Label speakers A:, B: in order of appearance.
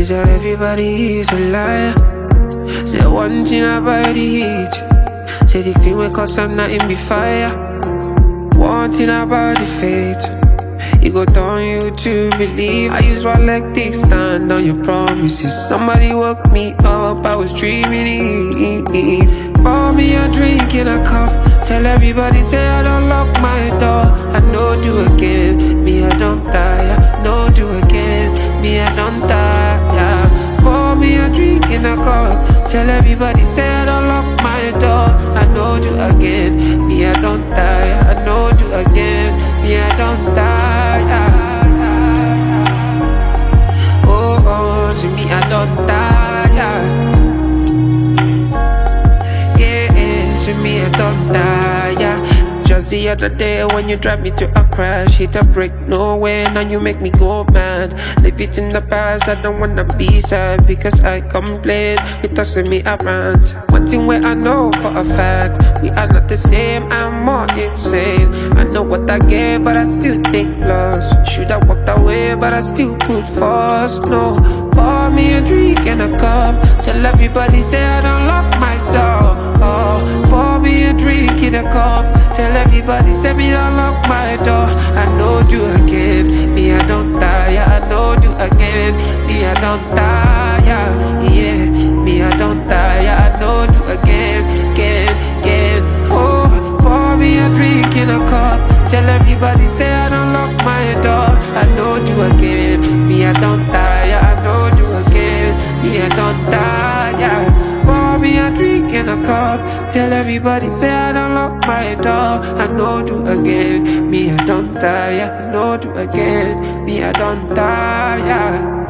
A: is that everybody is a liar. Say one thing about the heat. Say the thing will cause I'm not in the fire. One thing about the fate, it go turn you to believe. I used to like take stand on your promises. Somebody woke me up, I was dreaming. Pour me a drink in a cup. Tell everybody say I don't lock my door. I know do again, me I don't die. No do again, me I don't die. Pour me a drink in a cup. Tell everybody say I don't lock my door. I know do again, me I don't die. I know do again, me I don't die. Oh, oh, see me I don't die. Yeah, see me I don't die. Just the other day when you drive me to a crash, hit a brick, nowhere, now you make me go mad. Leave it in the past, I don't wanna be sad, because I complain, it doesn't me around. One thing where I know for a fact, we are not the same, I'm more insane. I know what I get, but I still take loss. Should I walked away, but I still put first. No, pour me a drink in a cup. Tell everybody say I don't lock my door. Oh, pour me a drink in a cup. Tell everybody say me don't lock my door. I know do again, me I don't die. I know do again, me I don't die. Yeah, me I don't die. I know do again. Oh, pour me a drink in a cup. Tell everybody say I don't lock my door. I know do again, me I don't die. I know do again, me I don't die. Pour me a drink in a cup. Tell everybody say I don't lock my door. I know do again, me I don't die. I know do again, me I don't die.